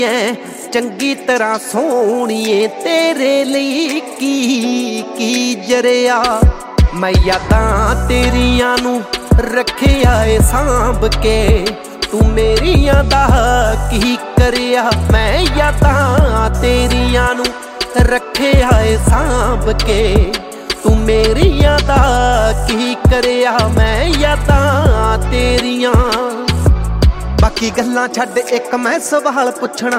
ਚੰਗੀ ਤਰ੍ਹਾਂ ਸੋਹਣੀਏ ਤੇਰੇ ਲਈ ਕੀ ਜਰਿਆ। ਮੈਂ ਯਾਦਾਂ ਤੇਰੀਆਂ ਨੂੰ ਰੱਖਿਆ ਏ ਸਾਂਭ ਕੇ, ਤੂੰ ਮੇਰੀਆਂ ਦਾ ਕੀ ਕਰਿਆ। ਮੈਂ ਯਾਦਾਂ ਤੇਰੀਆਂ ਨੂੰ ਰੱਖਿਆ ਏ ਸਾਂਭ ਕੇ, ਤੂੰ ਮੇਰੀਆਂ ਦਾ ਕੀ ਕਰਿਆ। ਮੈਂ ਯਾਦਾਂ ਤੇਰੀਆਂ। ਬਾਕੀ ਗੱਲਾਂ ਛੱਡ ਇੱਕ ਮੈਂ ਸਵਾਲ ਪੁੱਛਣਾ,